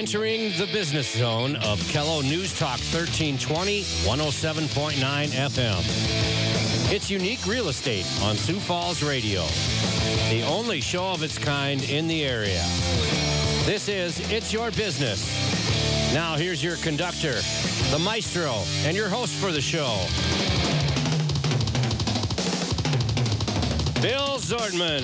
entering the business zone of Kello News Talk 1320, 107.9 FM. It's Unique Real Estate on Sioux Falls Radio, the only show of its kind in the area. This is It's Your Business. Now here's your conductor, the maestro, and your host for the show, Bill Zortman.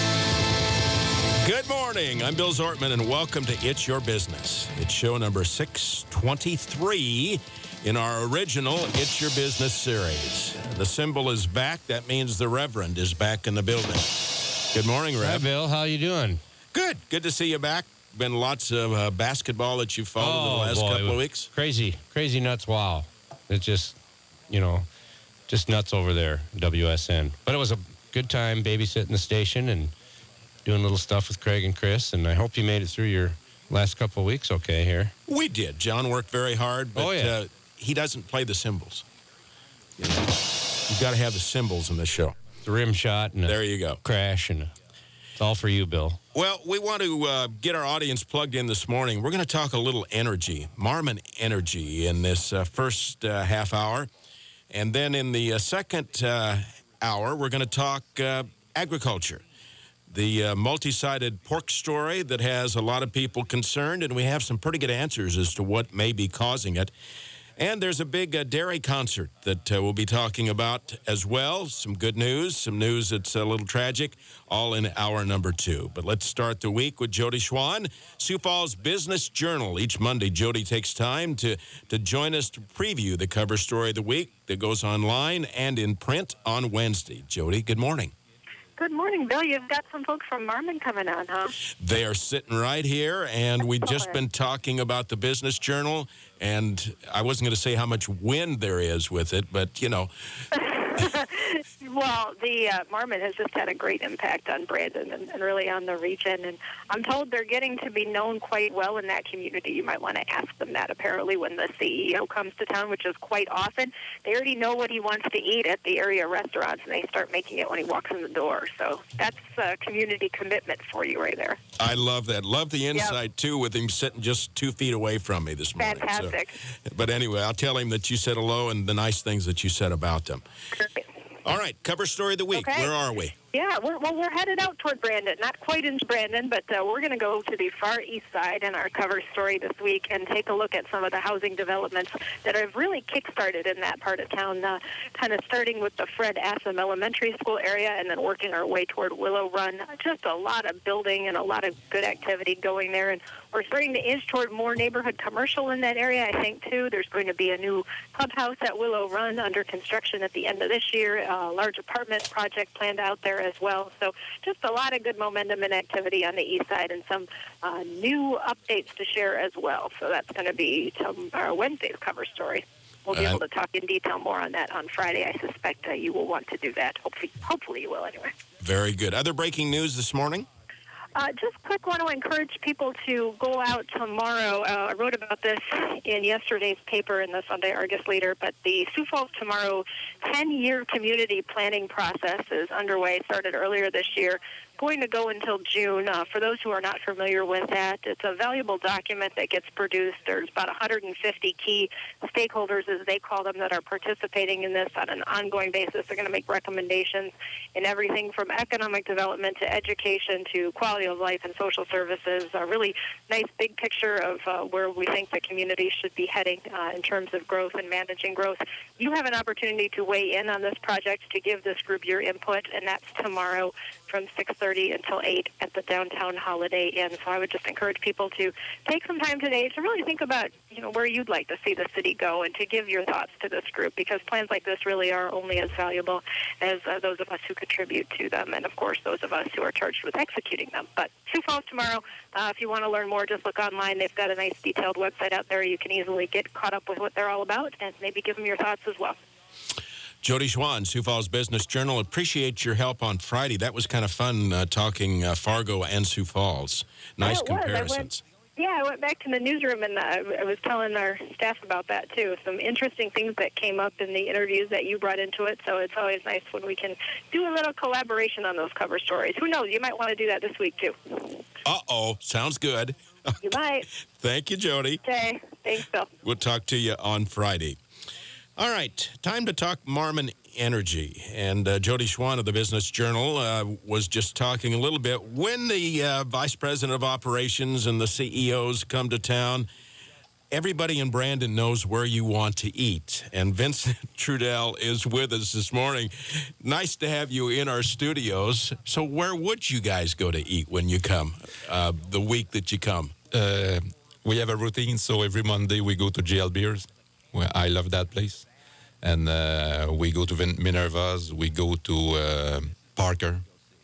Good morning. I'm Bill Zortman, and welcome to It's Your Business. It's show number 623 in our original It's Your Business series. The symbol is back. That means the Reverend is back in the building. Good morning, Rev. Hi, Bill. How you doing? Good. Good to see you back. Been lots of basketball that you've followed in the last couple of weeks. Crazy nuts. Wow. It's just, just nuts over there, WSN. But it was a good time babysitting the station and doing little stuff with Craig and Chris, and I hope you made it through your last couple of weeks okay here. We did. John worked very hard, but he doesn't play the cymbals. You've got to have the cymbals in the show. The rim shot and there you go. Crash, and it's all for you, Bill. Well, we want to get our audience plugged in this morning. We're going to talk a little energy, Marmon Energy, in this first half hour. And then in the second hour, we're going to talk agriculture. The multi-sided pork story that has a lot of people concerned, and we have some pretty good answers as to what may be causing it. And there's a big dairy concert that we'll be talking about as well. Some good news, some news that's a little tragic, all in hour number 2. But let's start the week with Jody Schwan, Sioux Falls Business Journal. Each Monday, Jody takes time to join us to preview the cover story of the week that goes online and in print on Wednesday. Jody, good morning. Good morning, Bill. You've got some folks from Marmon coming on, huh? They are sitting right here, and we've just been talking about the Business Journal, and I wasn't going to say how much wind there is with it, but, Well, the Marmon has just had a great impact on Brandon and really on the region. And I'm told they're getting to be known quite well in that community. You might want to ask them that, apparently, when the CEO comes to town, which is quite often. They already know what he wants to eat at the area restaurants, and they start making it when he walks in the door. So that's community commitment for you right there. I love that. Love the insight, too, with him sitting just 2 feet away from me this morning. Fantastic. So, but anyway, I'll tell him that you said hello and the nice things that you said about them. Great. All right, cover story of the week. Okay. Where are we? Yeah, we're headed out toward Brandon. Not quite into Brandon, but we're going to go to the far east side in our cover story this week and take a look at some of the housing developments that have really kick-started in that part of town, kind of starting with the Fred Assam Elementary School area and then working our way toward Willow Run. Just a lot of building and a lot of good activity going there. And we're starting to inch toward more neighborhood commercial in that area, I think, too. There's going to be a new clubhouse at Willow Run under construction at the end of this year, a large apartment project planned out there as well. So just a lot of good momentum and activity on the east side and some new updates to share as well. So that's going to be Wednesday's cover story. We'll be able to talk in detail more on that on Friday. I suspect you will want to do that. Hopefully you will anyway. Very good. Other breaking news this morning? Just quick, want to encourage people to go out tomorrow. I wrote about this in yesterday's paper in the Sunday Argus Leader, but the Sioux Falls Tomorrow 10-year community planning process is underway, started earlier this year, going to go until June. For those who are not familiar with that, it's a valuable document that gets produced. There's about 150 key stakeholders, as they call them, that are participating in this on an ongoing basis. They're going to make recommendations in everything from economic development to education to quality of life and social services. A really nice big picture of where we think the community should be heading in terms of growth and managing growth. You have an opportunity to weigh in on this project, to give this group your input, and that's tomorrow from 6:30 until 8 at the downtown Holiday Inn. So I would just encourage people to take some time today to really think about, where you'd like to see the city go and to give your thoughts to this group, because plans like this really are only as valuable as those of us who contribute to them and, of course, those of us who are charged with executing them. But Sioux Falls tomorrow, if you want to learn more, just look online. They've got a nice detailed website out there. You can easily get caught up with what they're all about and maybe give them your thoughts as well. Jody Schwan, Sioux Falls Business Journal. Appreciate your help on Friday. That was kind of fun talking Fargo and Sioux Falls. Nice comparisons. I went back to the newsroom, and I was telling our staff about that, too. Some interesting things that came up in the interviews that you brought into it, so it's always nice when we can do a little collaboration on those cover stories. Who knows? You might want to do that this week, too. Uh-oh. Sounds good. You might. Thank you, Jody. Okay. Thanks, Bill. We'll talk to you on Friday. All right, time to talk Marmon Energy. And Jody Schwan of the Business Journal was just talking a little bit. When the Vice President of Operations and the CEOs come to town, everybody in Brandon knows where you want to eat. And Vincent Trudell is with us this morning. Nice to have you in our studios. So where would you guys go to eat when you come, the week that you come? We have a routine, so every Monday we go to GL Beers. Well, I love that place. And we go to Minerva's, we go to Parker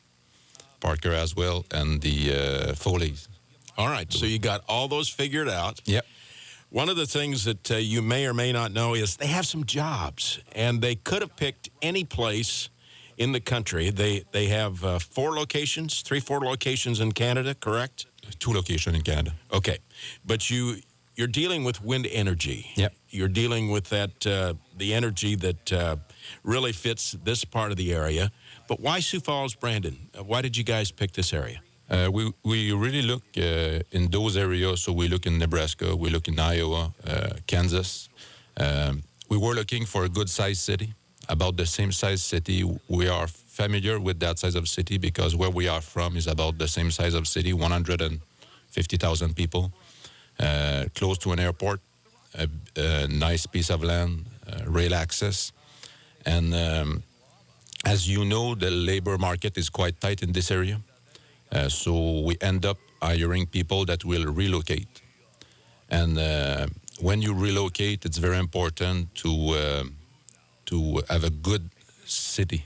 as well, and the Foley's. All right, so you got all those figured out. Yep. One of the things that you may or may not know is they have some jobs, and they could have picked any place in the country. They have 4 locations in Canada, correct? 2 locations in Canada. Okay, but you're dealing with wind energy. Yep. You're dealing with that the energy that really fits this part of the area. But why Sioux Falls, Brandon? Why did you guys pick this area? We really look in those areas. So we look in Nebraska, we look in Iowa, Kansas. We were looking for a good-sized city, about the same size city. We are familiar with that size of city because where we are from is about the same size of city, 150,000 people, close to an airport, a nice piece of land, rail access. And as you know, the labor market is quite tight in this area. So we end up hiring people that will relocate. And when you relocate, it's very important to have a good city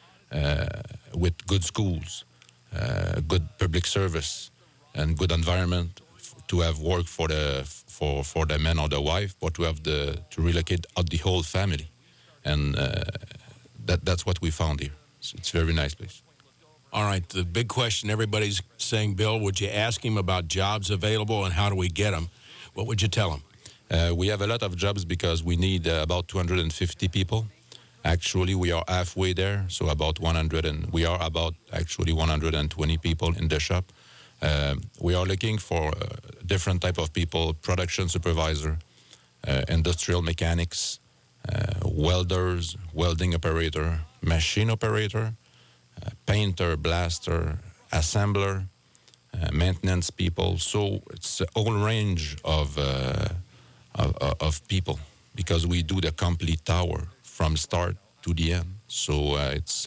with good schools, good public service, and good environment to have work for the man or the wife, but to have to relocate out the whole family. And that's what we found here. So it's a very nice place. All right, the big question everybody's saying, Bill, would you ask him about jobs available and how do we get them? What would you tell him? We have a lot of jobs because we need about 250 people. Actually, we are halfway there, so about 100, and we are about actually 120 people in the shop. We are looking for different type of people: production supervisor, industrial mechanics, welders, welding operator, machine operator, painter, blaster, assembler, maintenance people. So it's a whole range of people because we do the complete tower from start to the end. So it's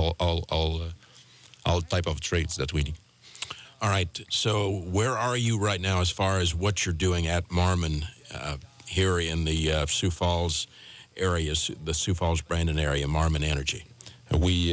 all type of trades that we need. All right. So where are you right now as far as what you're doing at Marmon here in the Sioux Falls area, the Sioux Falls, Brandon area, Marmon Energy? We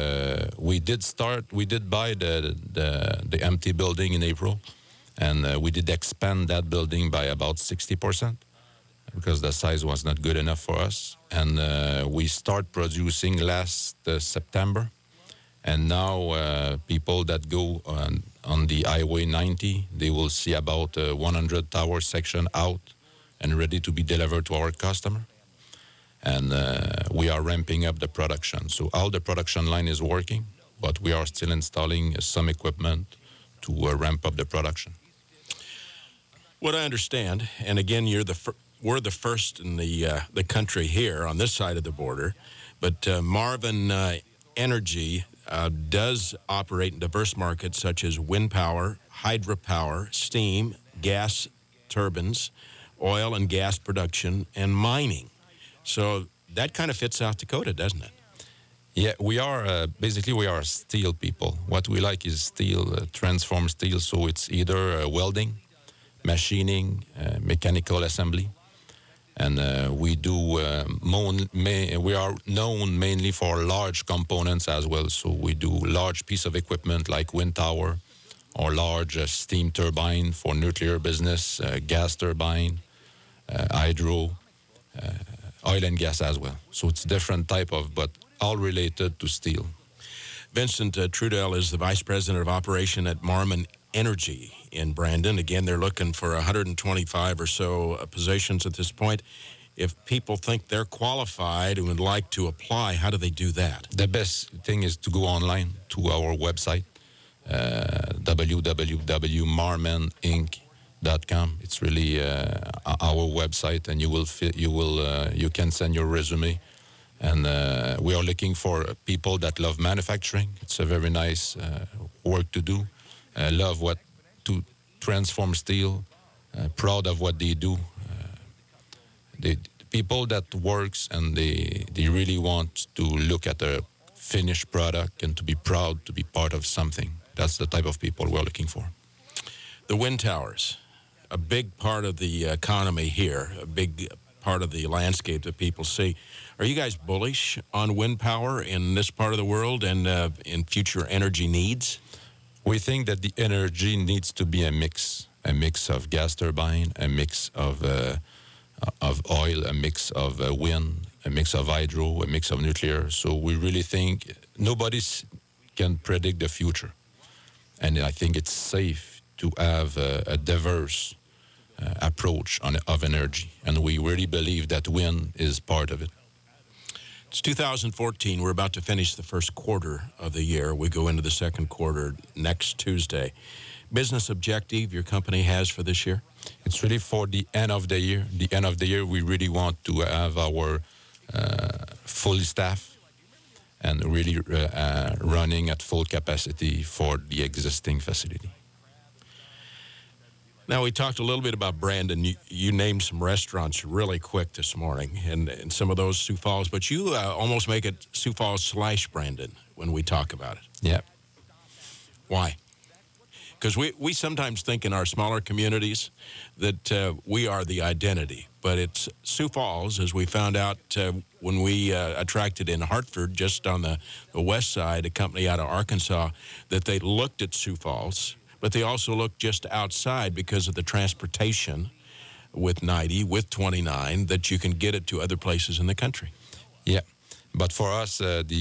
did buy the empty building in April, and we did expand that building by about 60% because the size was not good enough for us. And we start producing last September, and now people that go on the Highway 90, they will see about 100 tower section out and ready to be delivered to our customer. And we are ramping up the production. So all the production line is working, but we are still installing some equipment to ramp up the production. What I understand, and again, we're the first in the country here on this side of the border, but Marmon Energy does operate in diverse markets such as wind power, hydropower, steam, gas turbines, oil and gas production, and mining. So that kind of fits South Dakota, doesn't it? Yeah, we are basically we are steel people. What we like is steel, transform steel. So it's either welding, machining, mechanical assembly, and we do. We are known mainly for large components as well. So we do large piece of equipment like wind tower, or large steam turbine for nuclear business, gas turbine, hydro. Oil and gas as well. So it's different type of, but all related to steel. Vincent Trudell is the Vice President of Operation at Marmon Energy in Brandon. Again, they're looking for 125 or so positions at this point. If people think they're qualified and would like to apply, how do they do that? The best thing is to go online to our website, www.marmoninc.com. .com. It's really our website, and you can send your resume. And we are looking for people that love manufacturing. It's a very nice work to do. Love to transform steel. Proud of what they do. The people that works and they really want to look at a finished product and to be proud to be part of something. That's the type of people we're looking for. The wind towers, a big part of the economy here, a big part of the landscape that people see. Are you guys bullish on wind power in this part of the world and in future energy needs? We think that the energy needs to be a mix of gas turbine, a mix of oil, a mix of wind, a mix of hydro, a mix of nuclear. So we really think nobody can predict the future. And I think it's safe to have a diverse approach of energy. And we really believe that wind is part of it. It's 2014. We're about to finish the first quarter of the year. We go into the second quarter next Tuesday. Business objective your company has for this year? It's really for the end of the year. The end of the year, we really want to have our full staff and really running at full capacity for the existing facility. Now, we talked a little bit about Brandon. You named some restaurants really quick this morning, and some of those Sioux Falls, but you almost make it Sioux Falls / Brandon when we talk about it. Yeah. Why? Because we sometimes think in our smaller communities that we are the identity, but it's Sioux Falls, as we found out when we attracted in Hartford, just on the west side, a company out of Arkansas, that they looked at Sioux Falls, but they also looked just outside because of the transportation with 90, with 29, that you can get it to other places in the country. Yeah, but for us,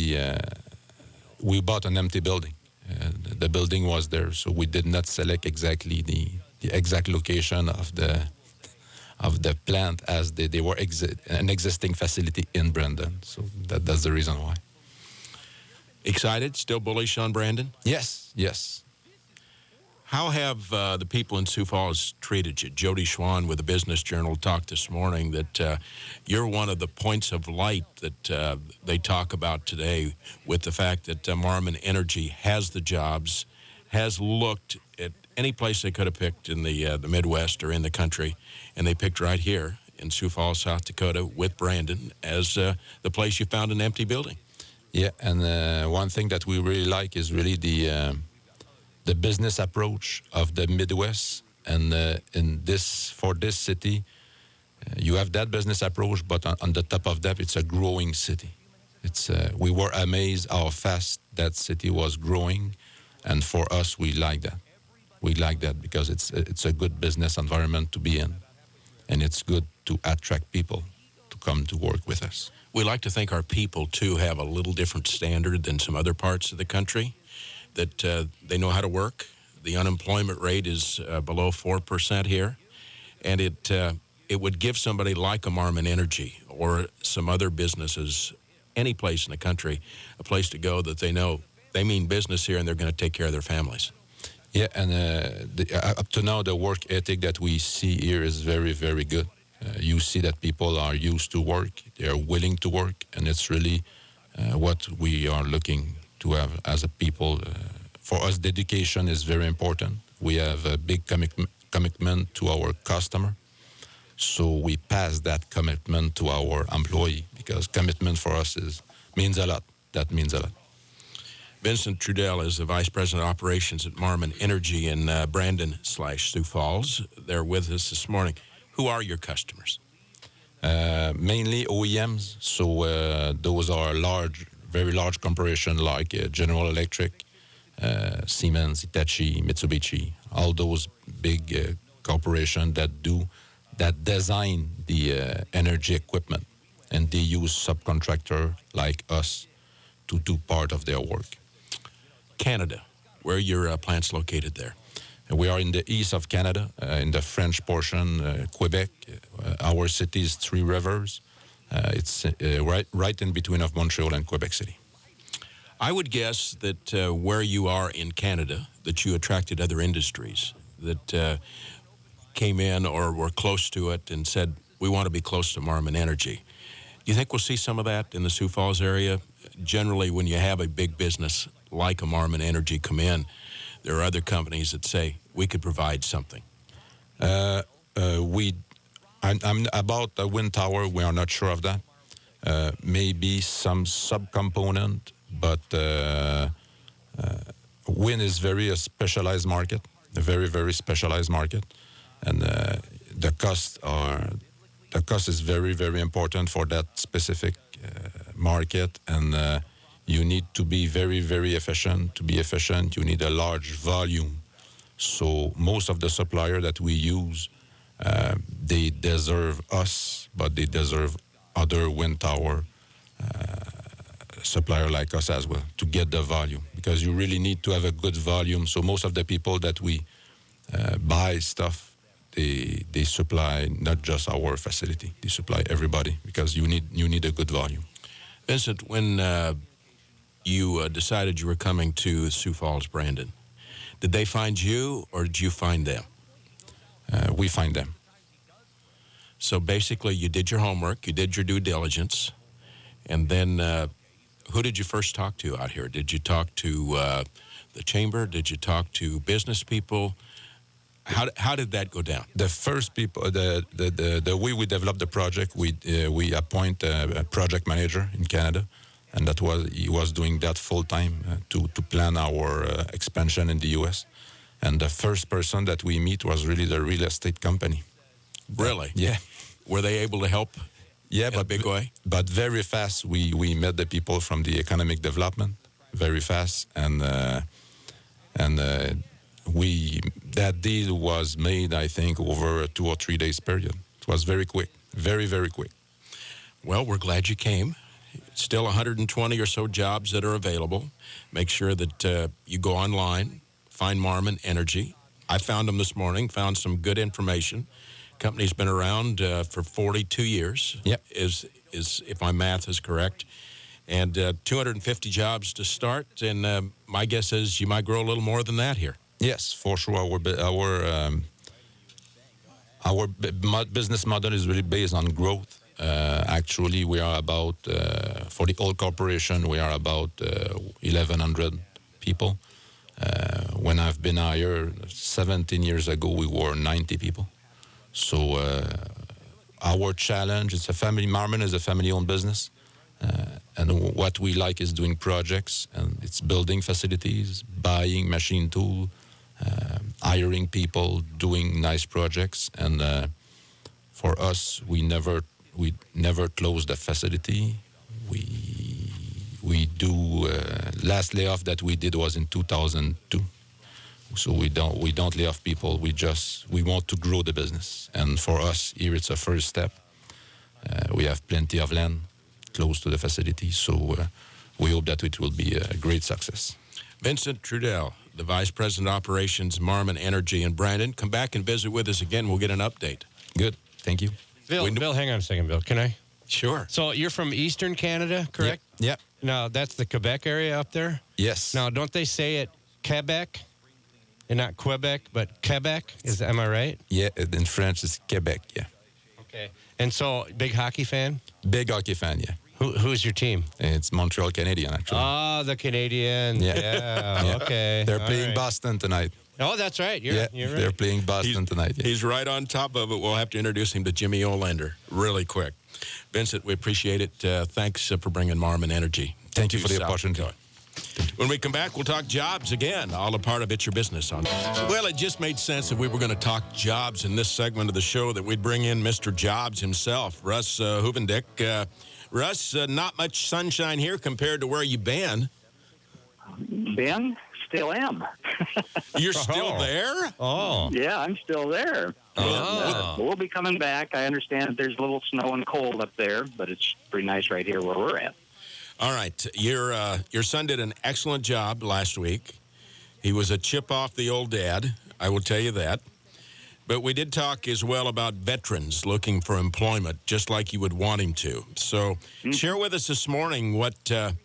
we bought an empty building. The building was there, so we did not select exactly the exact location of the plant as they were an existing facility in Brandon. So that's the reason why. Excited? Still bullish on Brandon? Yes, yes. How have the people in Sioux Falls treated you? Jody Schwan with the Business Journal talked this morning that you're one of the points of light that they talk about today, with the fact that Marmon Energy has the jobs, has looked at any place they could have picked in the Midwest or in the country, and they picked right here in Sioux Falls, South Dakota, with Brandon as the place you found an empty building. Yeah, and one thing that we really like is really the business approach of the Midwest, and for this city, you have that business approach, but on the top of that, it's a growing city. We were amazed how fast that city was growing, and for us, we like that. We like that because it's a good business environment to be in, and it's good to attract people to come to work with us. We like to think our people, too, have a little different standard than some other parts of the country, that they know how to work. The unemployment rate is below 4% here, and it would give somebody like a Marmon Energy or some other businesses, any place in the country, a place to go that they know they mean business here and they're going to take care of their families. Yeah, and up to now, the work ethic that we see here is very, very good. You see that people are used to work, they are willing to work, and it's really what we are looking to have as a people. For us, dedication is very important. We have a big commitment to our customer. So we pass that commitment to our employee, because commitment for us means a lot. That means a lot. Vincent Trudel is the Vice President of Operations at Marmon Energy in Brandon / Sioux Falls. They're with us this morning. Who are your customers? Mainly OEMs. So those are very large corporations like General Electric, Siemens, Hitachi, Mitsubishi, all those big corporations that design the energy equipment, and they use subcontractor like us to do part of their work. Canada, where are your plants located there? We are in the east of Canada, in the French portion, Quebec. Our city is Three Rivers. It's right in between of Montreal and Quebec City. I would guess that where you are in Canada, that you attracted other industries, that came in or were close to it and said, we want to be close to Marmon Energy. Do you think we'll see some of that in the Sioux Falls area? Generally, when you have a big business like a Marmon Energy come in, there are other companies that say, we could provide something. I'm about the wind tower, we are not sure of that. Maybe some subcomponent, but wind is a specialized market, a very, very specialized market. And the cost is very, very important for that specific market. And you need to be very, very efficient. To be efficient, you need a large volume. So most of the supplier that we use, they deserve us, but they deserve other wind tower supplier like us as well to get the volume, because you really need to have a good volume. So most of the people that we buy stuff, they supply not just our facility, they supply everybody, because you need a good volume. Vincent, when you decided you were coming to Sioux Falls, Brandon, did they find you or did you find them? We find them. So basically, you did your homework, you did your due diligence, and then who did you first talk to out here? Did you talk to the chamber? Did you talk to business people? How did that go down? The first people, the way we developed the project, we appoint a project manager in Canada, and he was doing that full time to plan our expansion in the U.S. And the first person that we meet was really the real estate company. Really? Yeah. Were they able to help? Yeah, in a big way. But very fast, we met the people from the economic development very fast, and that deal was made, I think, over a 2 or 3 days period. It was very quick, very, very quick. Well, we're glad you came. Still 120 or so jobs that are available. Make sure that you go online, find Marmon Energy. I found them this morning, found some good information. Company's been around for 42 years, yep. is if my math is correct, and 250 jobs to start. And my guess is you might grow a little more than that here. Yes, for sure. Our business model is really based on growth. Actually, we are about for the old corporation, we are about 1,100 people. When I've been hired 17 years ago, we were 90 people. So our challenge, Marmon is a family-owned business. And what we like is doing projects, and it's building facilities, buying machine tool, hiring people, doing nice projects. And for us, we never close the facility. We do last layoff that we did was in 2002. So we don't lay off people. We want to grow the business, and for us here it's a first step. We have plenty of land close to the facility, so we hope that it will be a great success. Vincent Trudel, the Vice President of Operations, Marmon Energy in Brandon. Come back and visit with us again. We'll get an update. Good, thank you. Bill, hang on a second, Bill. Can I? Sure. So you're from Eastern Canada, correct? Yeah. Now, that's the Quebec area up there? Yes. Now, don't they say it Quebec? And not Quebec, but Quebec? Am I right? Yeah, in French it's Quebec, yeah. Okay. And so, big hockey fan? Big hockey fan, yeah. Who's your team? It's Montreal Canadiens, actually. Ah, the Canadiens. Yeah. Okay. They're playing Boston tonight. Oh, that's right. You're right. They're playing Boston tonight. Yeah. He's right on top of it. We'll have to introduce him to Jimmy Olander really quick. Vincent, we appreciate it. Thanks for bringing Marmon Energy. Thank you for the opportunity. When we come back, we'll talk jobs again, all a part of It's Your Business. Well, it just made sense if we were going to talk jobs in this segment of the show that we'd bring in Mr. Jobs himself, Russ Huvendick. Russ, not much sunshine here compared to where you've been. Ben, still am. You're still there? Oh. Yeah, I'm still there. Oh. We'll be coming back. I understand that there's a little snow and cold up there, but it's pretty nice right here where we're at. All right. Your son did an excellent job last week. He was a chip off the old dad, I will tell you that. But we did talk as well about veterans looking for employment, just like you would want him to. So share with us this morning what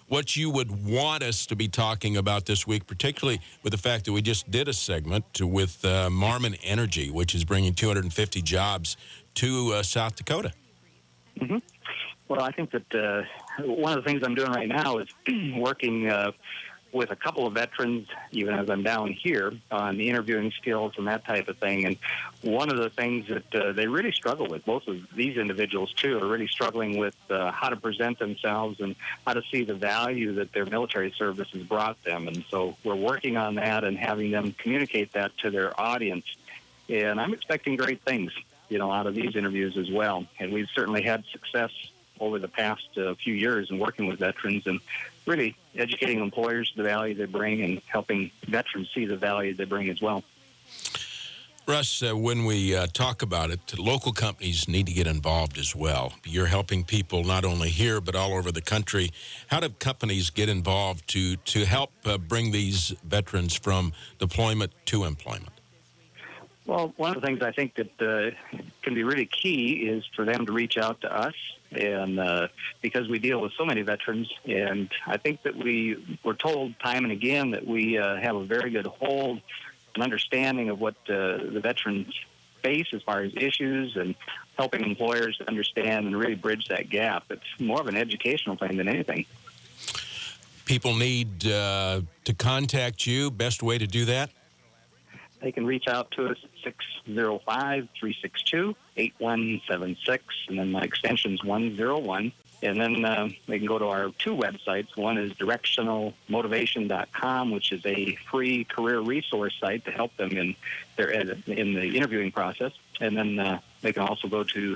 what you would want us to be talking about this week, particularly with the fact that we just did a segment with Marmon Energy, which is bringing 250 jobs to South Dakota. Mm-hmm. Well, I think that one of the things I'm doing right now is working with a couple of veterans, even as I'm down here, on the interviewing skills and that type of thing. And one of the things that they really struggle with, both of these individuals, too, are really struggling with how to present themselves and how to see the value that their military service has brought them. And so we're working on that and having them communicate that to their audience. And I'm expecting great things, out of these interviews as well. And we've certainly had success over the past few years in working with veterans and really educating employers to the value they bring and helping veterans see the value they bring as well. Russ, when we talk about it, local companies need to get involved as well. You're helping people not only here but all over the country. How do companies get involved to help bring these veterans from deployment to employment? Well, one of the things I think that can be really key is for them to reach out to us, and because we deal with so many veterans, and I think that we're told time and again that we have a very good hold and understanding of what the veterans face as far as issues and helping employers to understand and really bridge that gap. It's more of an educational thing than anything. People need to contact you. Best way to do that? They can reach out to us at 605-362-8176, and then my extension's 101. And then they can go to our two websites. One is directionalmotivation.com, which is a free career resource site to help them in the interviewing process. And then they can also go to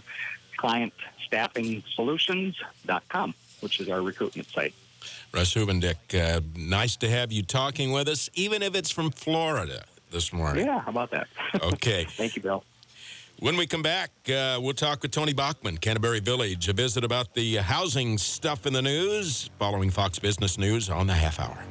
clientstaffingsolutions.com, which is our recruitment site. Russ Hubendick, nice to have you talking with us, even if it's from Florida this morning. Yeah, how about that? Okay. Thank you, Bill. When we come back, we'll talk with Tony Bachman, Canterbury Village, a visit about the housing stuff in the news, following Fox Business News on the half hour.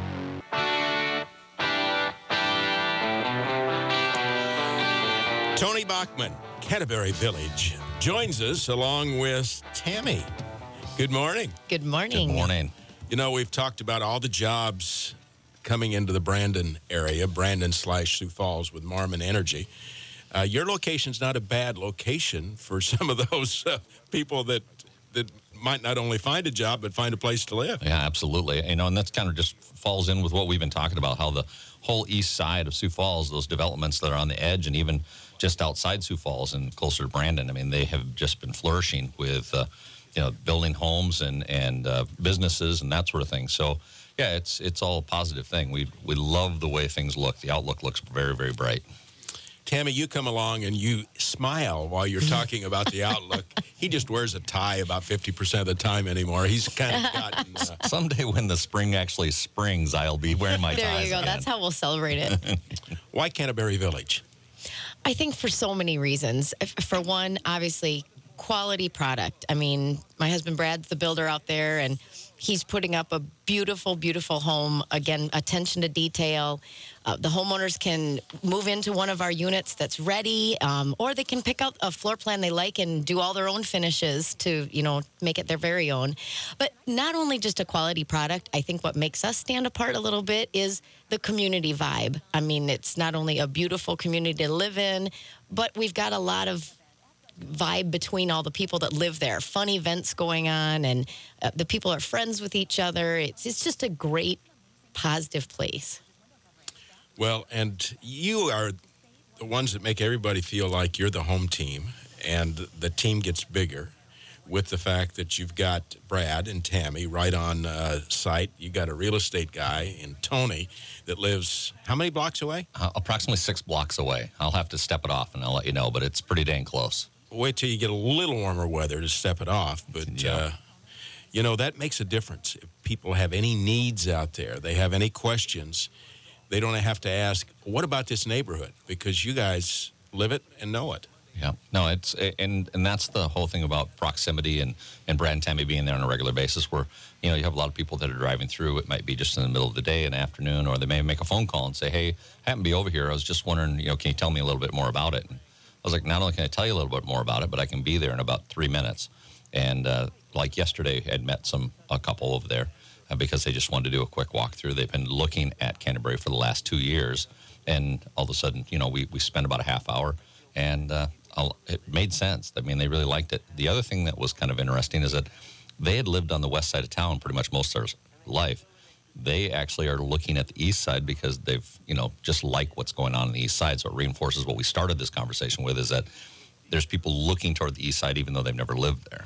Tony Bachman, Canterbury Village, joins us along with Tammy. Good morning. Good morning. Good morning. We've talked about all the jobs coming into the Brandon area, Brandon/Sioux Falls with Marmon Energy. Your location's not a bad location for some of those people that might not only find a job, but find a place to live. Yeah, absolutely. And that's kind of just falls in with what we've been talking about, how the whole east side of Sioux Falls, those developments that are on the edge and even just outside Sioux Falls and closer to Brandon, they have just been flourishing with, building homes and businesses and that sort of thing. So, yeah, it's all a positive thing. We love the way things look. The outlook looks very, very bright. Tammy, you come along and you smile while you're talking about the outlook. He just wears a tie about 50% of the time anymore. He's kind of gotten... Someday when the spring actually springs, I'll be wearing my ties. There you go. Again. That's how we'll celebrate it. Why Canterbury Village? I think for so many reasons. For one, obviously, quality product. My husband Brad's the builder out there, and he's putting up a beautiful, beautiful home. Again, attention to detail. The homeowners can move into one of our units that's ready, or they can pick out a floor plan they like and do all their own finishes to, make it their very own. But not only just a quality product, I think what makes us stand apart a little bit is the community vibe. It's not only a beautiful community to live in, but we've got a lot of vibe between all the people that live there. Fun events going on, and the people are friends with each other. It's just a great, positive place. Well, and you are the ones that make everybody feel like you're the home team, and the team gets bigger with the fact that you've got Brad and Tammy right on site. You got a real estate guy in Tony that lives how many blocks away? Approximately 6 blocks away. I'll have to step it off, and I'll let you know, but it's pretty dang close. Wait till you get a little warmer weather to step it off, but... Yeah. that makes a difference. If people have any needs out there, they have any questions, they don't have to ask, what about this neighborhood? Because you guys live it and know it. Yeah. No, it's and that's the whole thing about proximity and Brad and Tammy being there on a regular basis where, you have a lot of people that are driving through. It might be just in the middle of the day, in the afternoon, or they may make a phone call and say, hey, I happen to be over here. I was just wondering, can you tell me a little bit more about it? And I was like, not only can I tell you a little bit more about it, but I can be there in about 3 minutes. And like yesterday, I had met a couple over there. because they just wanted to do a quick walkthrough. They've been looking at Canterbury for the last 2 years, and all of a sudden, we spent about a half hour, and it made sense. I mean, they really liked it. The other thing that was kind of interesting is that they had lived on the west side of town pretty much most of their life. They actually are looking at the east side because they've, just like what's going on the east side. So it reinforces what we started this conversation with, is that there's people looking toward the east side even though they've never lived there.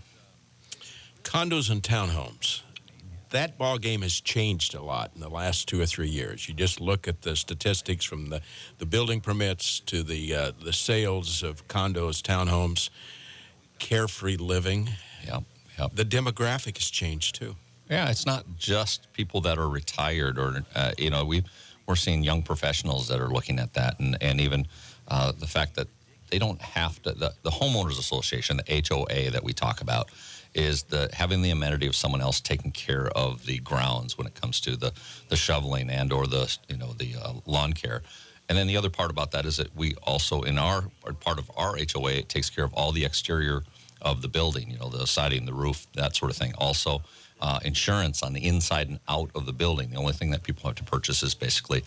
Condos and townhomes. That ball game has changed a lot in the last 2 or 3 years. You just look at the statistics from the building permits to the sales of condos, townhomes, carefree living. Yep. The demographic has changed too. Yeah, it's not just people that are retired or, we're seeing young professionals that are looking at that. And even the fact that they don't have to, the homeowners association, the HOA that we talk about, is having the amenity of someone else taking care of the grounds when it comes to the shoveling and or the lawn care. And then the other part about that is that we also, in part of our HOA, it takes care of all the exterior of the building, the siding, the roof, that sort of thing. Also, insurance on the inside and out of the building. The only thing that people have to purchase is basically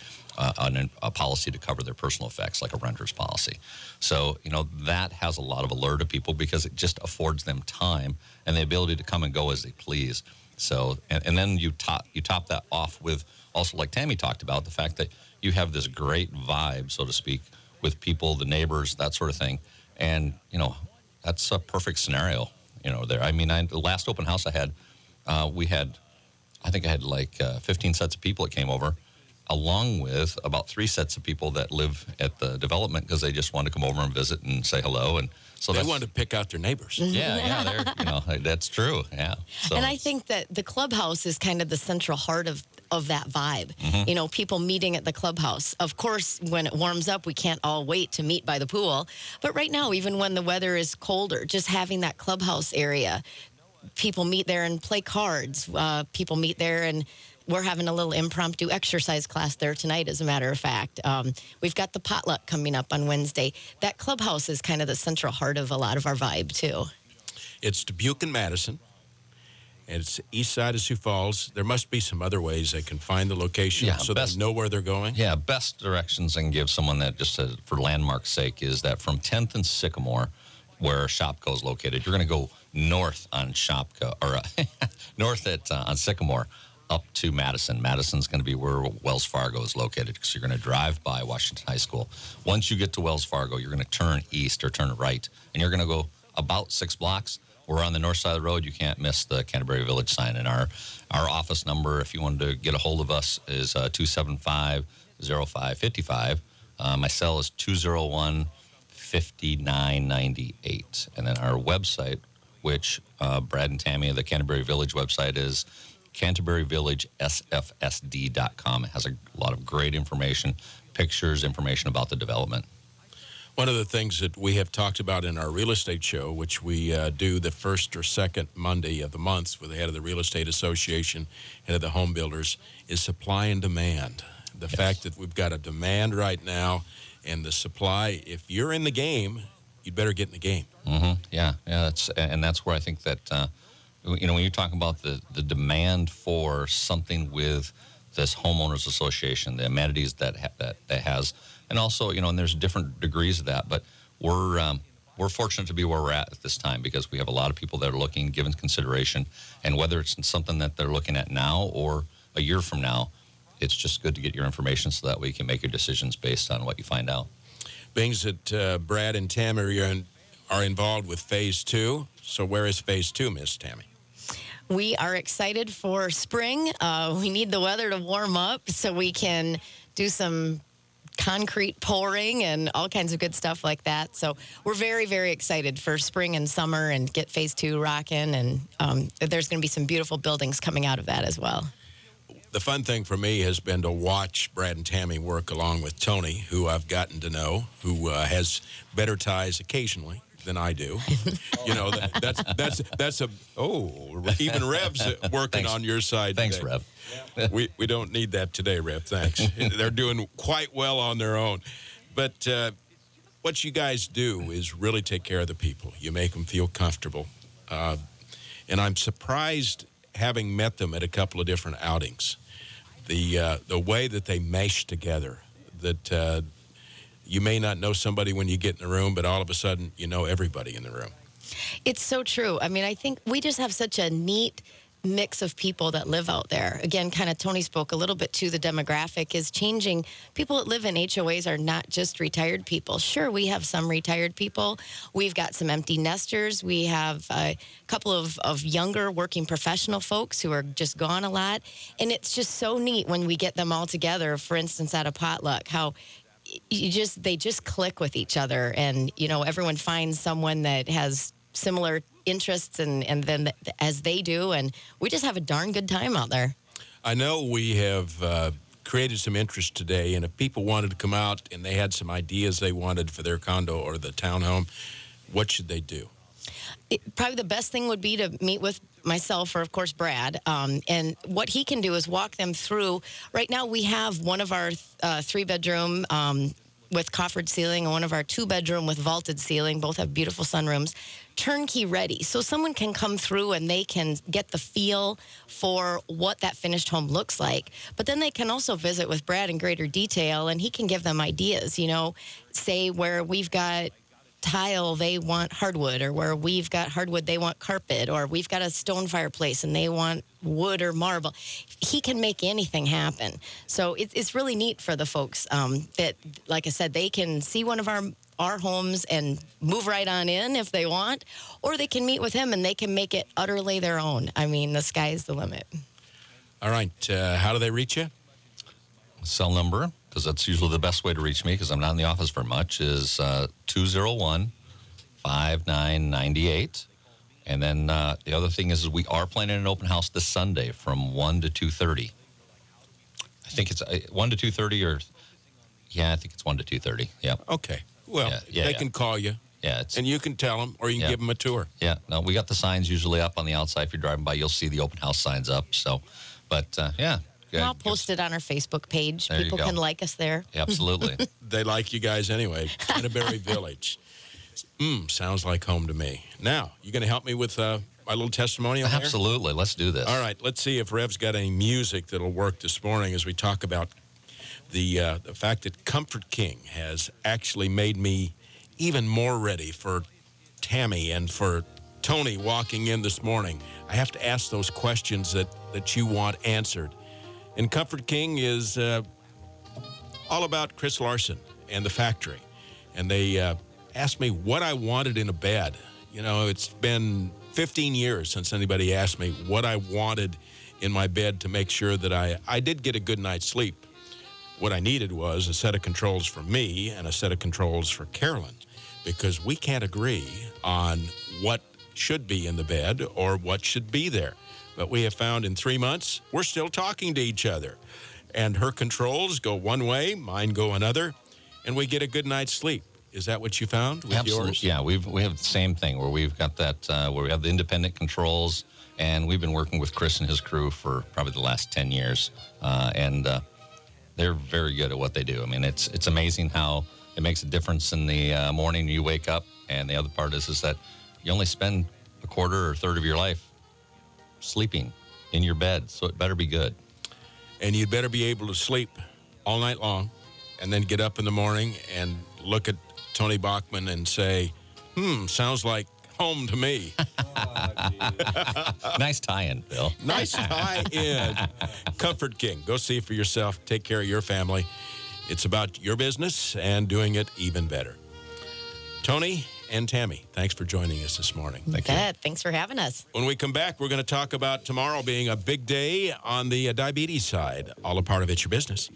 a policy to cover their personal effects, like a renter's policy. So, that has a lot of allure to people because it just affords them time and the ability to come and go as they please. So, and then you top that off with also, like Tammy talked about, the fact that you have this great vibe, so to speak, with people, the neighbors, that sort of thing. And, that's a perfect scenario, there. I mean, the last open house I had, I think I had like 15 sets of people that came over, along with about 3 sets of people that live at the development because they just wanted to come over and visit and say hello. And so they wanted to pick out their neighbors. Yeah, that's true. Yeah. So, and I think that the clubhouse is kind of the central heart of that vibe. Mm-hmm. People meeting at the clubhouse. Of course, when it warms up, we can't all wait to meet by the pool. But right now, even when the weather is colder, just having that clubhouse area, people meet there and play cards. People meet there, and we're having a little impromptu exercise class there tonight, as a matter of fact. We've got the potluck coming up on Wednesday. That clubhouse is kind of the central heart of a lot of our vibe, too. It's Dubuque and Madison. And it's east side of Sioux Falls. There must be some other ways they can find the location so they know where they're going. Yeah, best directions I can give someone that just for landmark's sake is that from 10th and Sycamore, where Shopko is located, you're going to go north on Shopko, or north on Sycamore up to Madison. Madison's going to be where Wells Fargo is located because you're going to drive by Washington High School. Once you get to Wells Fargo, you're going to turn east or turn right, and you're going to go about 6 blocks. We're on the north side of the road. You can't miss the Canterbury Village sign. And our office number, if you wanted to get a hold of us, is 275-0555. My cell is 201-5998. And then our website, which Brad and Tammy of the Canterbury Village website, is CanterburyVillageSFSD.com. It has a lot of great information, pictures, information about the development. One of the things that we have talked about in our real estate show, which we do the first or second Monday of the month with the head of the Real Estate Association, head of the home builders, is supply and demand. The fact that we've got a demand right now and the supply, if you're in the game, you'd better get in the game. Mm-hmm. Yeah, that's where I think that, when you're talking about the demand for something with this homeowners association, the amenities that has, and also, and there's different degrees of that, but we're fortunate to be where we're at this time because we have a lot of people that are looking, given consideration, and whether it's something that they're looking at now or a year from now, it's just good to get your information so that way you can make your decisions based on what you find out. Being that Brad and Tammy are involved with Phase 2, so where is Phase 2, Miss Tammy? We are excited for spring. We need the weather to warm up so we can do some concrete pouring and all kinds of good stuff like that. So we're very, very excited for spring and summer and get Phase 2 rocking. And there's going to be some beautiful buildings coming out of that as well. The fun thing for me has been to watch Brad and Tammy work along with Tony, who I've gotten to know, who has better ties occasionally than I do. That's even Rev's working on your side. Thanks, today. Rev. We don't need that today, Rev. Thanks. They're doing quite well on their own. But what you guys do is really take care of the people. You make them feel comfortable. And I'm surprised having met them at a couple of different outings, the way that they mesh together, that you may not know somebody when you get in the room, but all of a sudden you know everybody in the room. It's so true. I mean, I think we just have such a neat mix of people that live out there. Again, kind of Tony spoke a little bit to the demographic is changing. People that live in HOAs are not just retired people. Sure, we have some retired people. We've got some empty nesters. We have a couple of younger working professional folks who are just gone a lot. And it's just so neat when we get them all together, for instance, at a potluck, how they just click with each other. And, you know, everyone finds someone that has similar interests and then as they do, and we just have a darn good time out there. I know we have created some interest today, and if people wanted to come out and they had some ideas they wanted for their condo or the townhome, what should they do? Probably the best thing would be to meet with myself or, of course, Brad. And what he can do is walk them through. Right now we have one of our three-bedroom with coffered ceiling and one of our two-bedroom with vaulted ceiling. Both have beautiful sunrooms, turnkey ready. So someone can come through and they can get the feel for what that finished home looks like. But then they can also visit with Brad in greater detail, and he can give them ideas, you know, say where we've got tile, they want hardwood, or where we've got hardwood, they want carpet, or we've got a stone fireplace and they want wood or marble. He can make anything happen. So it's really neat for the folks that, like I said, they can see one of our homes and move right on in if they want, or they can meet with him and they can make it utterly their own. I mean, the sky's the limit. All right. How do they reach you? Cell number, because that's usually the best way to reach me because I'm not in the office for much, is 201-5998. And then the other thing is we are planning an open house this Sunday from 1 to 2:30. I think it's 1 to 2:30 or, I think it's 1 to 2:30. Yeah. Okay. Well, they can call you. Yeah. And you can tell them, or you can give them a tour. Yeah. No, we got the signs usually up on the outside. If you're driving by, you'll see the open house signs up. So, but I'll post it on our Facebook page. There People can like us there. Absolutely. They like you guys anyway. Canterbury Village. Sounds like home to me. Now, you going to help me with my little testimonial here? Absolutely. Let's do this. All right. Let's see if Rev's got any music that'll work this morning as we talk about the fact that Comfort King has actually made me even more ready for Tammy and for Tony walking in this morning. I have to ask those questions that you want answered. And Comfort King is all about Chris Larson and the factory. And they asked me what I wanted in a bed. You know, it's been 15 years since anybody asked me what I wanted in my bed to make sure that I did get a good night's sleep. What I needed was a set of controls for me and a set of controls for Carolyn, because we can't agree on what should be in the bed or what should be there. But we have found in 3 months, we're still talking to each other. And her controls go one way, mine go another, and we get a good night's sleep. Is that what you found with Absolutely. yours? Yeah, we have the same thing where we've got that, where we have the independent controls, and we've been working with Chris and his crew for probably the last 10 years. And they're very good at what they do. I mean, it's amazing how it makes a difference in the morning you wake up. And the other part is that you only spend a quarter or a third of your life sleeping in your bed, so it better be good. And you'd better be able to sleep all night long and then get up in the morning and look at Tony Bachman and say, sounds like home to me. Nice tie-in, Bill. Nice tie-in. Comfort King. Go see for yourself. Take care of your family. It's about your business and doing it even better. Tony and Tammy, thanks for joining us this morning. Thank you. Thanks for having us. When we come back, we're going to talk about tomorrow being a big day on the diabetes side. All a part of It's Your Business.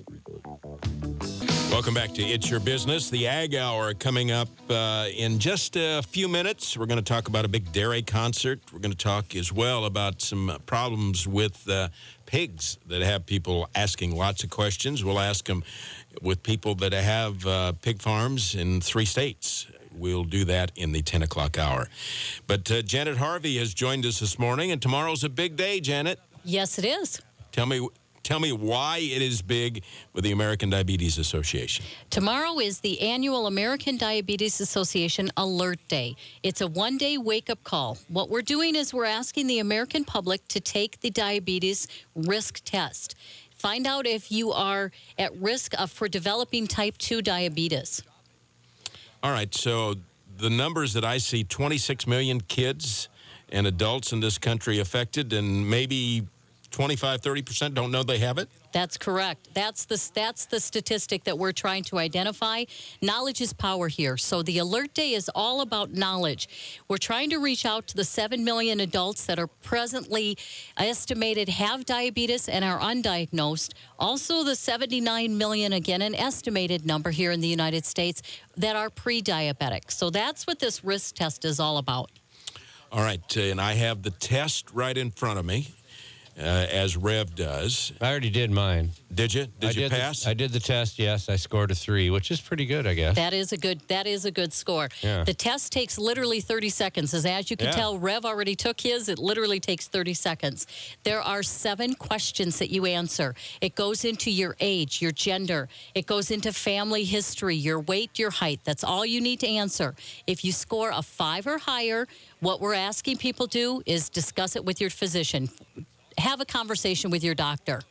Welcome back to It's Your Business. The Ag Hour coming up in just a few minutes. We're going to talk about a big dairy concert. We're going to talk as well about some problems with pigs that have people asking lots of questions. We'll ask them with people that have pig farms in 3 states. We'll do that in the 10 o'clock hour. But Janet Harvey has joined us this morning, and tomorrow's a big day, Janet. Yes, it is. Tell me Tell me why it is big with the American Diabetes Association. Tomorrow is the annual American Diabetes Association Alert Day. It's a one-day wake-up call. What we're doing is we're asking the American public to take the diabetes risk test. Find out if you are at risk for developing type 2 diabetes. All right, so the numbers that I see, 26 million kids and adults in this country affected, and maybe 25, 30% don't know they have it? That's correct. That's the statistic that we're trying to identify. Knowledge is power here. So the Alert Day is all about knowledge. We're trying to reach out to the 7 million adults that are presently estimated have diabetes and are undiagnosed. Also the 79 million, again, an estimated number here in the United States, that are pre-diabetic. So that's what this risk test is all about. All right, and I have the test right in front of me. As Rev does. I already did mine. Did you? Did you pass? I did the test, yes. I scored a 3, which is pretty good, I guess. That is a good score. Yeah. The test takes literally 30 seconds. As you can tell, Rev already took his. It literally takes 30 seconds. There are 7 questions that you answer. It goes into your age, your gender. It goes into family history, your weight, your height. That's all you need to answer. If you score a 5 or higher, what we're asking people to do is discuss it with your physician. Have a conversation with your doctor.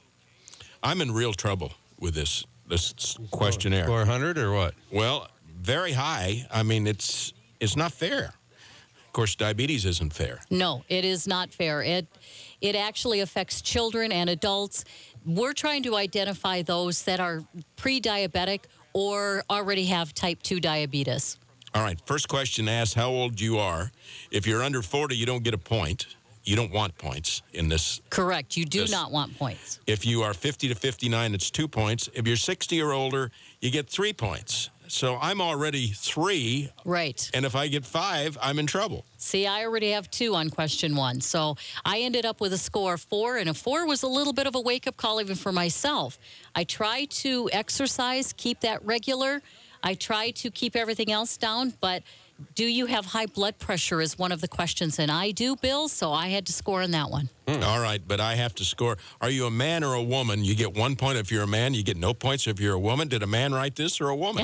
I'm in real trouble with this questionnaire. Score 100 or what? Well, very high. I mean, it's not fair. Of course, diabetes isn't fair. No, it is not fair. It actually affects children and adults. We're trying to identify those that are pre-diabetic or already have type 2 diabetes. All right. First question asks how old you are. If you're under 40, you don't get a point. You don't want points in this. Correct. You do not want points. If you are 50 to 59, it's 2 points. If you're 60 or older, you get 3 points. So I'm already 3. Right. And if I get 5, I'm in trouble. See, I already have 2 on question 1. So I ended up with a score of 4, and a 4 was a little bit of a wake-up call even for myself. I try to exercise, keep that regular. I try to keep everything else down, but do you have high blood pressure is one of the questions, and I do, Bill, so I had to score on that one. All right, but I have to score. Are you a man or a woman? You get 1 point if you're a man. You get no points if you're a woman. Did a man write this or a woman?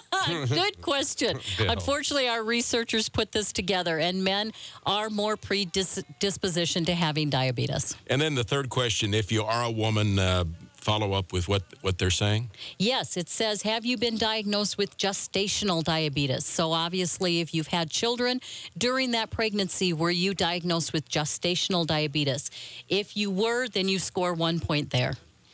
Good question. Unfortunately, our researchers put this together, and men are more predispositioned to having diabetes. And then the third question, if you are a woman, follow up with what they're saying? Yes, it says, have you been diagnosed with gestational diabetes? So obviously, if you've had children during that pregnancy, were you diagnosed with gestational diabetes? If you were, then you score 1 point there.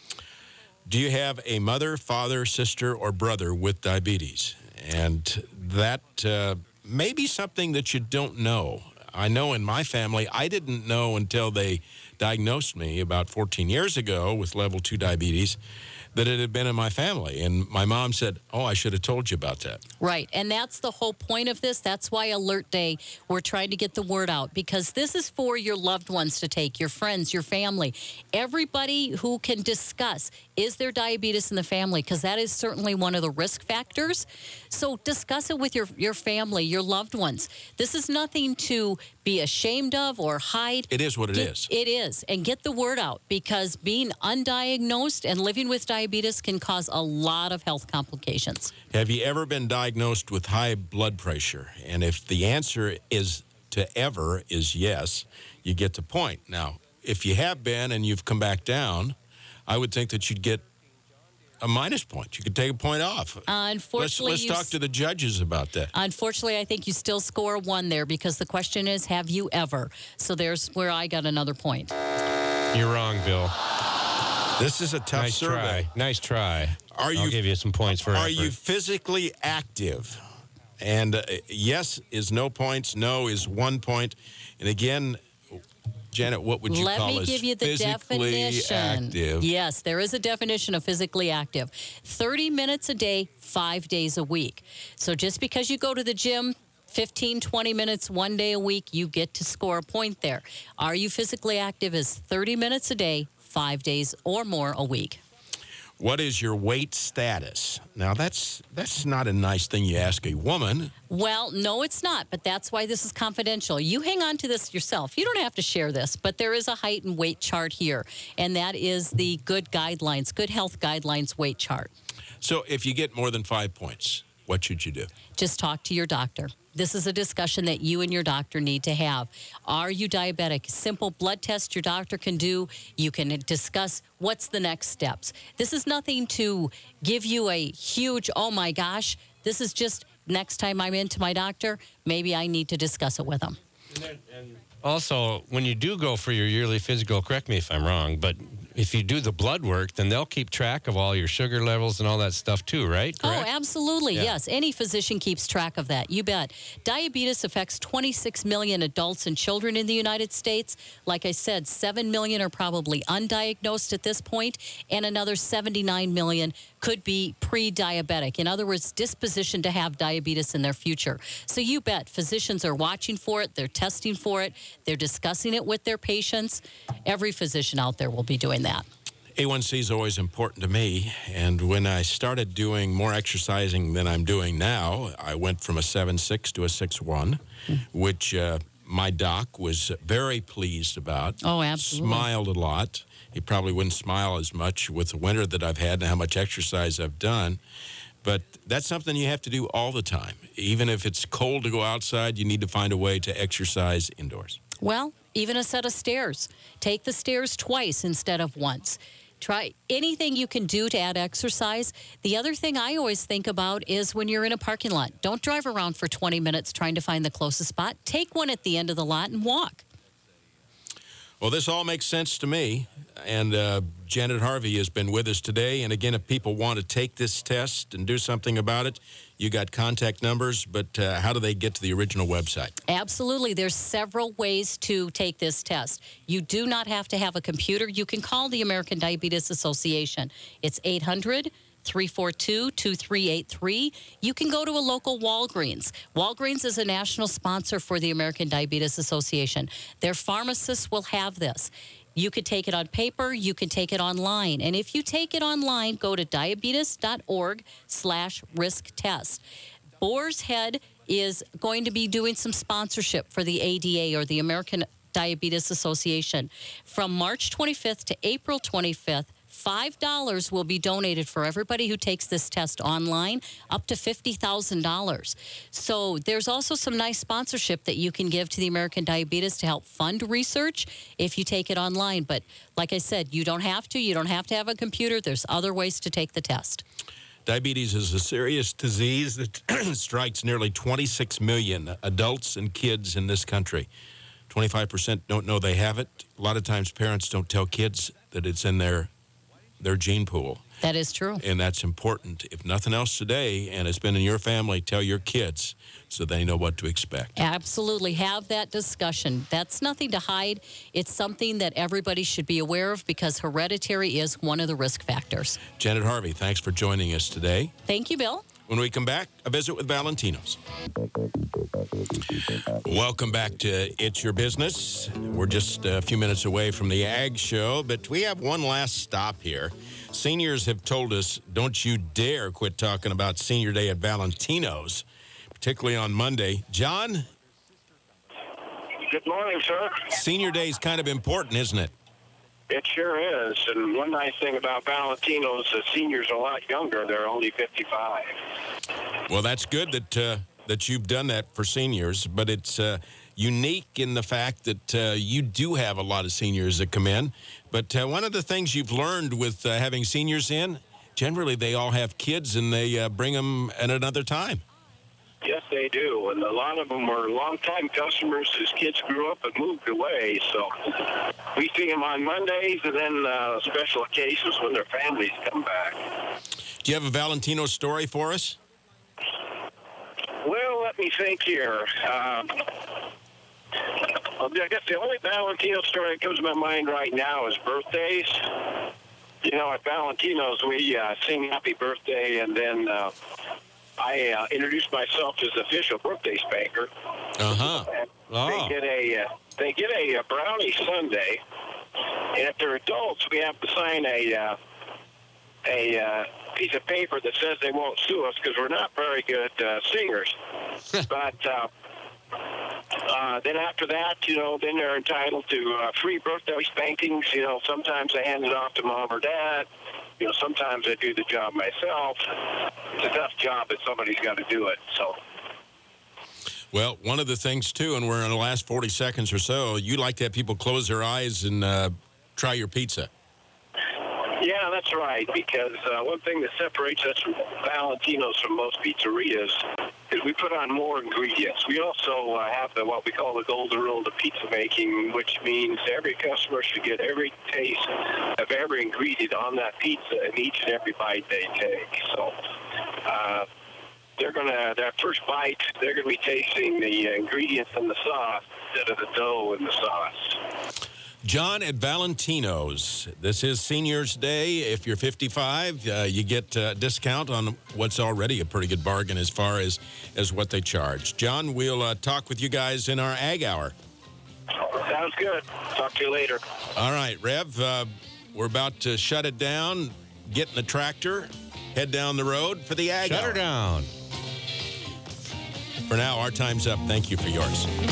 Do you have a mother, father, sister, or brother with diabetes? And that may be something that you don't know. I know in my family, I didn't know until they diagnosed me about 14 years ago with level 2 diabetes that it had been in my family. And my mom said, oh, I should have told you about that. Right. And that's the whole point of this. That's why Alert Day, we're trying to get the word out, because this is for your loved ones to take, your friends, your family, everybody who can discuss, is there diabetes in the family? Because that is certainly one of the risk factors. So discuss it with your family, your loved ones. This is nothing to be ashamed of or hide. It is what it is. It is. And get the word out, because being undiagnosed and living with diabetes can cause a lot of health complications. Have you ever been diagnosed with high blood pressure? And if the answer is yes, you get the point. Now, if you have been and you've come back down, I would think that you'd get a minus point. You could take a point off. Unfortunately, let's talk to the judges about that. Unfortunately, I think you still score 1 there, because the question is, have you ever? So there's where I got another point. You're wrong, Bill. This is a tough survey. Nice try. I'll give you some points for Are effort. you physically active? And yes is no points. No is 1 point. And again, Janet, what would you call Let me give you the definition. Active? Yes, there is a definition of physically active. 30 minutes a day, 5 days a week. So just because you go to the gym 15, 20 minutes, 1 day a week, you get to score a point there. Are you physically active is 30 minutes a day, 5 days or more a week. What is your weight status? Now, that's not a nice thing you ask a woman. Well, no, it's not, but that's why this is confidential. You hang on to this yourself. You don't have to share this, but there is a height and weight chart here, and that is the Good Health Guidelines weight chart. So if you get more than 5 points, what should you do? Just talk to your doctor. This is a discussion that you and your doctor need to have. Are you diabetic? Simple blood test your doctor can do. You can discuss what's the next steps. This is nothing to give you a huge, oh my gosh. This is just next time I'm into my doctor, maybe I need to discuss it with him. And also, when you do go for your yearly physical, correct me if I'm wrong, but if you do the blood work, then they'll keep track of all your sugar levels and all that stuff too, right? Correct? Oh, absolutely. Yeah. Yes. Any physician keeps track of that. You bet. Diabetes affects 26 million adults and children in the United States. Like I said, 7 million are probably undiagnosed at this point, and another 79 million could be pre-diabetic. In other words, disposition to have diabetes in their future. So you bet physicians are watching for it. They're testing for it. They're discussing it with their patients. Every physician out there will be doing that. A1C is always important to me, and when I started doing more exercising than I'm doing now, I went from a 7.6 to a 6.1, which my doc was very pleased about. Oh, absolutely. Smiled a lot. He probably wouldn't smile as much with the winter that I've had and how much exercise I've done. But that's something you have to do all the time. Even if it's cold to go outside, you need to find a way to exercise indoors. Well, even a set of stairs. Take the stairs twice instead of once. Try anything you can do to add exercise. The other thing I always think about is when you're in a parking lot, don't drive around for 20 minutes trying to find the closest spot. Take one at the end of the lot and walk. Well, this all makes sense to me, and Janet Harvey has been with us today. And again, if people want to take this test and do something about it, you got contact numbers, but how do they get to the original website? Absolutely. There's several ways to take this test. You do not have to have a computer. You can call the American Diabetes Association. It's 800-342-2383. You can go to a local Walgreens. Walgreens is a national sponsor for the American Diabetes Association. Their pharmacists will have this. You could take it on paper. You can take it online. And if you take it online, go to diabetes.org/risk test. Boar's Head is going to be doing some sponsorship for the ADA, or the American Diabetes Association. From March 25th to April 25th, $5 will be donated for everybody who takes this test online, up to $50,000. So there's also some nice sponsorship that you can give to the American Diabetes to help fund research if you take it online. But like I said, you don't have to. You don't have to have a computer. There's other ways to take the test. Diabetes is a serious disease that strikes nearly 26 million adults and kids in this country. 25% don't know they have it. A lot of times parents don't tell kids that it's in their gene pool. That is true. And that's important. If nothing else today, and it's been in your family, tell your kids so they know what to expect. Absolutely. Have that discussion. That's nothing to hide. It's something that everybody should be aware of because hereditary is one of the risk factors. Janet Harvey, thanks for joining us today. Thank you, Bill. When we come back, a visit with Valentino's. Welcome back to It's Your Business. We're just a few minutes away from the Ag Show, but we have one last stop here. Seniors have told us, don't you dare quit talking about Senior Day at Valentino's, particularly on Monday. John? Good morning, sir. Senior Day is kind of important, isn't it? It sure is. And one nice thing about Valentino's, the seniors are a lot younger. They're only 55. Well, that's good that you've done that for seniors, but it's unique in the fact that you do have a lot of seniors that come in. But one of the things you've learned with having seniors in, generally they all have kids and they bring them at another time. Yes, they do. And a lot of them were longtime customers whose kids grew up and moved away. So we see them on Mondays and then special occasions when their families come back. Do you have a Valentino story for us? Well, let me think here. I guess the only Valentino story that comes to my mind right now is birthdays. You know, at Valentino's, we sing happy birthday, and then I introduce myself as the official birthday spanker. Uh-huh. Oh. They get a brownie sundae, and if they're adults, we have to sign a a piece of paper that says they won't sue us because we're not very good singers. But then after that, then they're entitled to free birthday spankings. Sometimes I hand it off to mom or dad. Sometimes I do the job myself. It's a tough job, but somebody's got to do it. So. Well, one of the things, too, and we're in the last 40 seconds or so, you like to have people close their eyes and try your pizza. Yeah, that's right, because one thing that separates us from Valentino's from most pizzerias is we put on more ingredients. We also have what we call the golden rule of pizza making, which means every customer should get every taste of every ingredient on that pizza in each and every bite they take. So that first bite, they're going to be tasting the ingredients in the sauce instead of the dough in the sauce. John at Valentino's. This is Seniors Day. If you're 55, you get a discount on what's already a pretty good bargain as far as what they charge. John, we'll talk with you guys in our Ag Hour. Sounds good. Talk to you later. All right, Rev, we're about to shut it down, get in the tractor, head down the road for the Ag Hour. Shut her down. For now, our time's up. Thank you for yours.